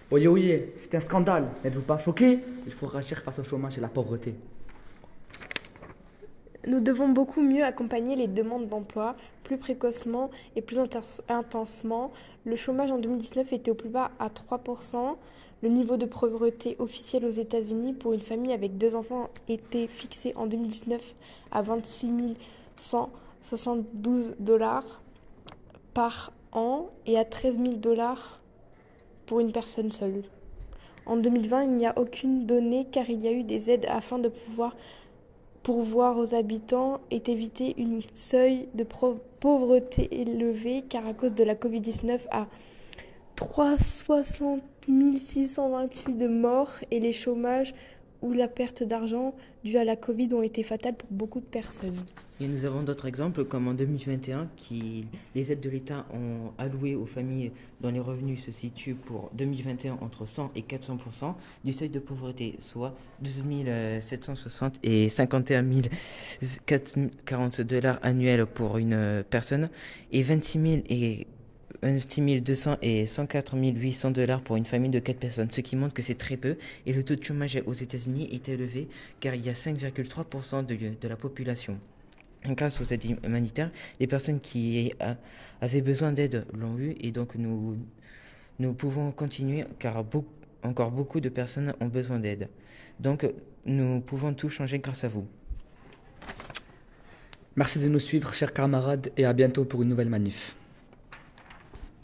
Oyez, oyez, c'est un scandale. N'êtes-vous pas choqués? Il faut réagir face au chômage et la pauvreté. Nous devons beaucoup mieux accompagner les demandes d'emploi, plus précocement et plus intensement. Le chômage en 2019 était au plus bas à 3%. Le niveau de pauvreté officiel aux États-Unis pour une famille avec deux enfants était fixé en 2019 à 26 172 dollars par an et à 13 000 dollars pour une personne seule. En 2020, il n'y a aucune donnée car il y a eu des aides afin de pouvoir pourvoir aux habitants et éviter une seuil de pauvreté élevé car à cause de la Covid-19 à 360 628 de morts et les chômages ou la perte d'argent due à la Covid ont été fatales pour beaucoup de personnes. Et nous avons d'autres exemples, comme en 2021, les aides de l'État ont alloué aux familles dont les revenus se situent pour 2021 entre 100 et 400% du seuil de pauvreté, soit 12 760 et 51 040 dollars annuels pour une personne, et 26 200 et 104 800 dollars pour une famille de 4 personnes, ce qui montre que c'est très peu. Et le taux de chômage aux États-Unis est élevé car il y a 5,3% de la population. Grâce aux aides humanitaires, les personnes qui avaient besoin d'aide l'ont eu et donc nous pouvons continuer car encore beaucoup de personnes ont besoin d'aide. Donc nous pouvons tout changer grâce à vous. Merci de nous suivre, chers camarades, et à bientôt pour une nouvelle manif.